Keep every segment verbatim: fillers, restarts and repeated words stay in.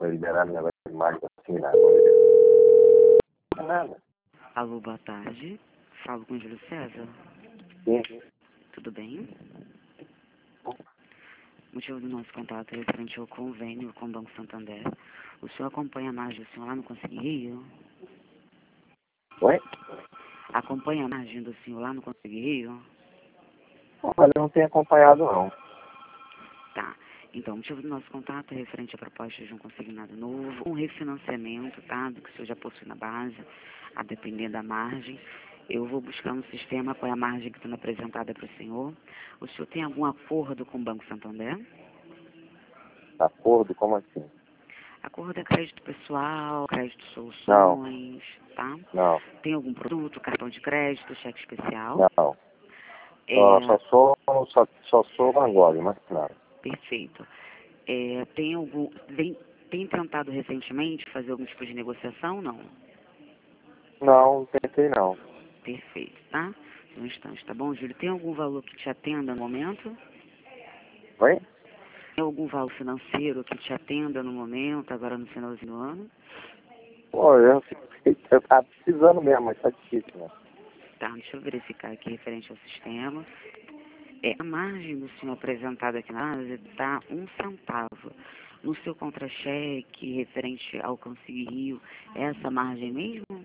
para liberar o negócio de imagem assim, nada. Não é nada. Alô, boa tarde. Falo com o Júlio César. Sim. Tudo bem? O motivo do nosso contato é referente ao convênio com o Banco Santander. O senhor acompanha a margem do senhor lá no Consigue Rio? Oi? Acompanha a margem do senhor lá no Consigue Rio? Olha, eu não tenho acompanhado, não. Tá. Então, o motivo do nosso contato é referente a propostas de um consignado novo, um refinanciamento, tá? Do que o senhor já possui na base, a depender da margem. Eu vou buscar no sistema qual é a margem que está apresentada para o senhor. O senhor tem algum acordo com o Banco Santander? Acordo? Como assim? Acordo é crédito pessoal, crédito Não. soluções, tá? Não. Tem algum produto, cartão de crédito, cheque especial? Não. É, Só, só sou só, só sou Van Gogh, mas nada. perfeito. É, tem algum, vem, tem tentado recentemente fazer algum tipo de negociação? Não. Não, não tentei não. Perfeito, tá? Um instante, tá bom, Júlio? Tem algum valor que te atenda no momento? Oi? Tem algum valor financeiro que te atenda no momento, agora no finalzinho do ano? Pô, eu, eu tava precisando mesmo, mas tá difícil, né? Tá, deixa eu verificar aqui referente ao sistema. É, a margem do senhor apresentada aqui na base está um centavo. No seu contra-cheque referente ao Consigue Rio, é essa margem mesmo?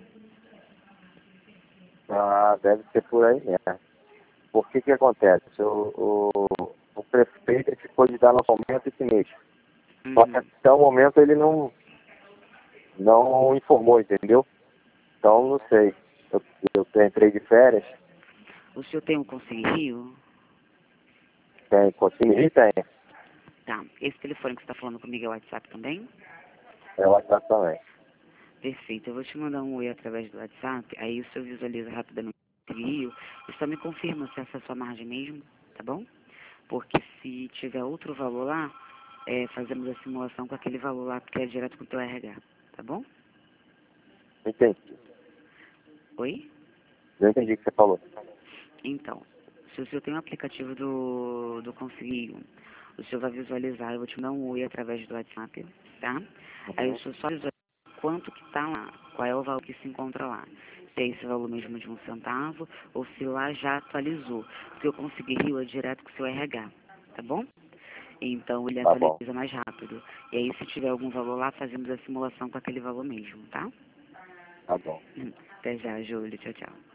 Ah, deve ser por aí mesmo. Por que que acontece? O, o, o prefeito ele ficou de dar no aumento esse mês. Só que Uhum. até o momento ele não, não informou, entendeu? Então, não sei. Eu, eu entrei de férias, O senhor tem o Consigue Rio? tem, consegui, tem. Tá. Esse telefone que você está falando comigo é o WhatsApp também? É o WhatsApp também. Perfeito. Eu vou te mandar um oi através do WhatsApp, aí o senhor visualiza rapidamente o Rio e só me confirma se essa é a sua margem mesmo, tá bom? Porque se tiver outro valor lá, é, fazemos a simulação com aquele valor lá que é direto com o teu R H, tá bom? Entendi. Oi? Eu entendi o que você falou. Então, se o senhor tem um aplicativo do, do Consigo, o senhor vai visualizar, eu vou te dar um oi através do WhatsApp, tá? Aí o Uhum. senhor só visualiza quanto que tá lá, qual é o valor que se encontra lá. Se é esse valor mesmo de um centavo, ou se lá já atualizou. Porque eu consegui Rio é direto com o seu R H, tá bom? Então ele Tá bom. atualiza mais rápido. E aí se tiver algum valor lá, fazemos a simulação com aquele valor mesmo, tá? Tá bom. Até já, Júlio. Tchau, tchau.